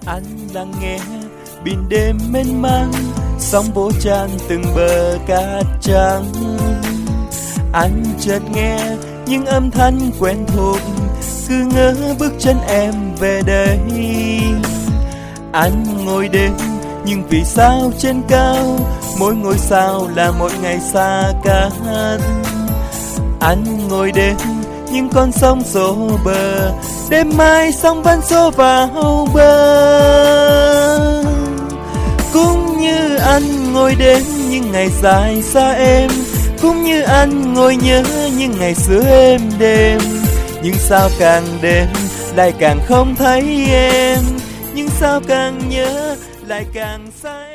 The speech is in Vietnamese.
Anh lắng nghe biển đêm mênh mang, sóng vỗ tràn từng bờ cát trắng. Anh chợt nghe những âm thanh quen thuộc, cứ ngỡ bước chân em về đây. Anh ngồi đêm nhưng vì sao trên cao, mỗi ngôi sao là một ngày xa cách. Anh ngồi đêm nhưng con sông xô bờ, đêm mai sóng vẫn xô vào bờ. Cũng như anh ngồi đêm những ngày dài xa em, cũng như anh ngồi nhớ những ngày xưa êm đêm. Nhưng sao càng đêm lại càng không thấy em, nhưng sao càng nhớ lại càng xa em.